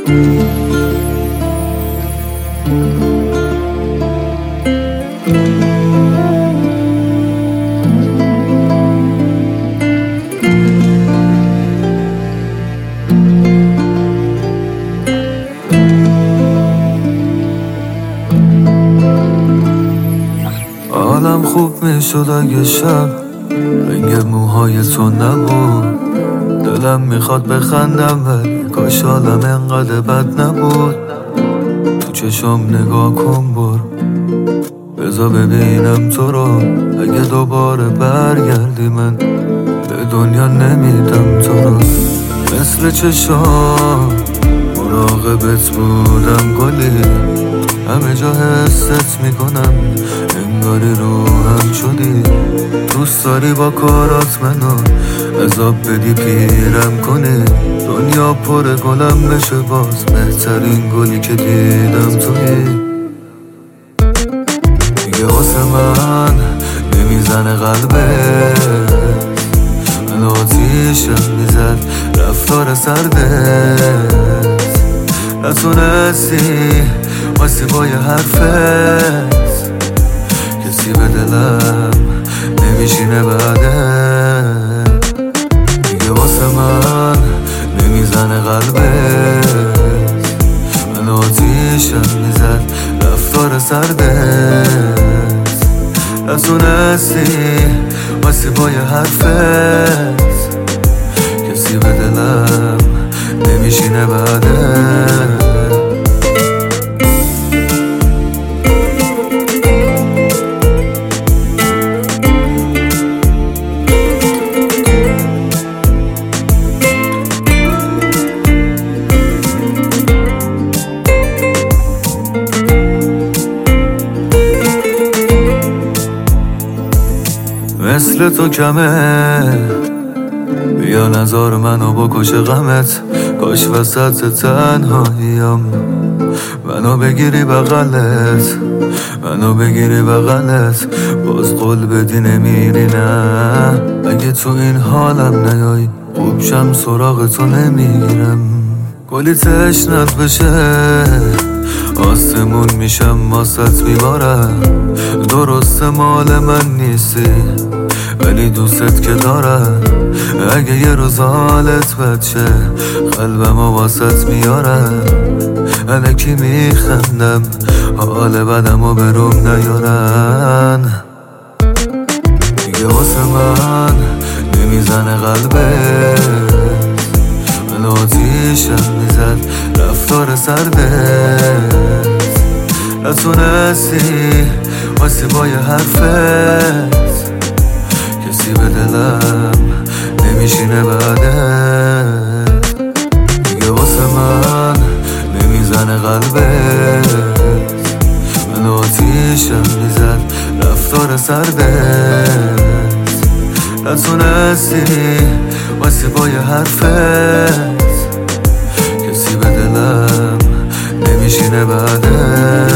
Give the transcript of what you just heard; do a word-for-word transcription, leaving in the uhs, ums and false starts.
حالم خوب میشد اگه شب رنگ موهای تو نبود. دلم میخواد بخندم ولی کاش حالم انقدر بد نبود. تو چشم نگاه کن برو، بذار ببینم تو رو. اگه دوباره برگردی من به دنیا نمیدم تو رو. مثل چشم مراقبت بودم گلی، همه جا حست میکنم انگاری روحم شدی. دوست داری با کارات منو عذاب بدی پیرم کنی. دنیا پر گلم بشه باز بهترین گلی که دیدم تویی. دیگه واسه من نمیزنه قلبت، من آتیشم میزد رفتار سردت. نتونستی واسه با یه حرفت کسی به دلم نمیشینه بعدت. دیگه واسه من نمیزنه قلبت، من آتیشم میزد رفتار سردت. نتونستی واسه با یه حرفت کسی به دلم نمیشینه بعدت. مثل تو کمه، بیا نزار منو بکش غمت. کاش وسط تنهاییم منو بگیری بغلت، منو بگیری بغلت. باز قول بدی نمیری نه. اگه تو این حالم نیای خوب شم سراغ تو نمیگیرم. کلی تشنت بشه آسمون میشم واسط میبارم. درست مال من نیستی ولی دوست که دارم. اگه یه روز حالت بد شه قلبم و واسط میارم. الکی میخندم حال بدم و بروم نیارن. دیگه واسه من نمیزنه قلبت، من آتیشم میزد رفتار سردت. نتونستی واسه با یه حرفت کسی به دلم نمیشینه بعدت. دیگه واسه من نمیزنه قلبت، من آتیشم میزد رفتار سردت. نتونستی واسه با یه حرفت کسی به دلم نمیشینه بعدت.